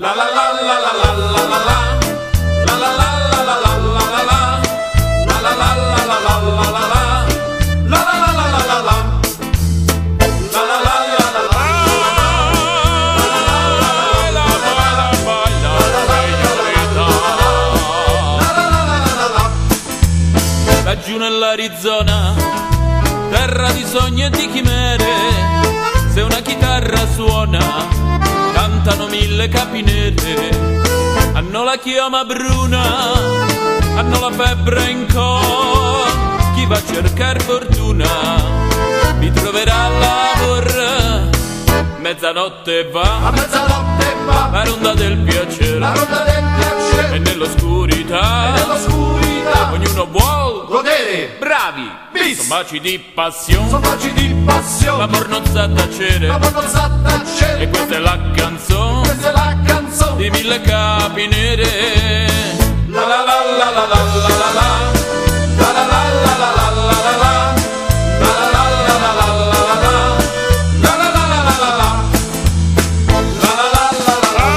La la la la la la la la la. La la la la la la la la la. La la la la la la la la la. La la la la la la la. La la la la la la. Laggiù nell'Arizona, terra di sogni e di chimere, se una chitarra suona, cantano mille capinere. Hanno la chioma bruna, hanno la febbre in cor. Chi va a cercare fortuna, mi troverà a lavoro. Mezzanotte va, A mezzanotte va, la ronda del piacere, la ronda del piacere, e nell'oscurità, nell'oscurità, ognuno vuol godere, bravi, bis, sono baci di passione, sono baci di passione, l'amor non sa tacere, l'amor non sa tacere, e questa è la canzone questa è la canzone di mille capi nere. La la la la la la la la la. La la la la la la la la la. La la la la la la la la la. La la la la la la la. La la la la la la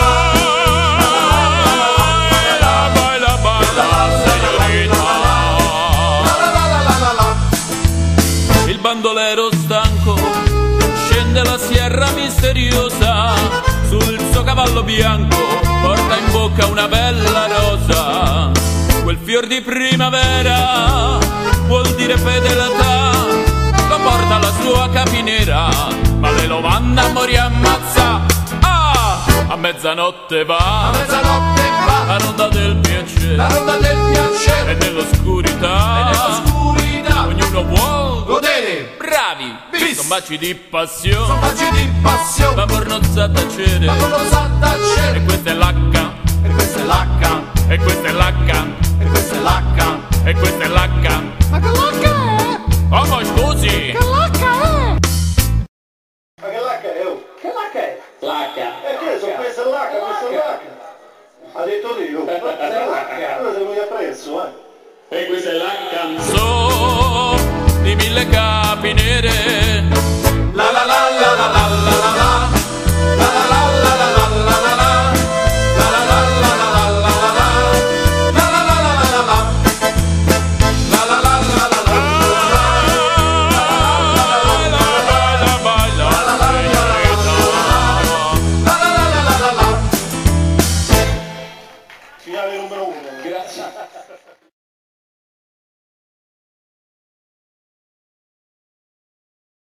la. Baila, baila, signorina. La la la la la la. Il bandolero stanco scende la sierra misteriosa, sul suo cavallo bianco porta in bocca una bella rosa. Quel fior di primavera vuol dire fedeltà, lo porta alla sua capinera, ma lei lo manda a morire ammazza. Ah, a mezzanotte A va, mezzanotte va, la ronda del piacere, la ronda del e piacere, nell'oscurità, nell'oscurità, ognuno vuol godere, bravi, bis, son baci di sono passione, baci di passione, l'amor non sa tacere, l'amor non sa e tacere, questa è l'H, e questa è l'H, e questa è l'H, e questa è l'H. e questa è l'H. Ma che l'H è? Oh, ma scusi! Che l'H è? Ma che l'H è? Oh? Che l'H è? L'H. Che sono questa è l'H, questa è l'H. Ha detto Dio, ma è l'H. Allora se lo appresso, E questa è la canzone. So di mille casi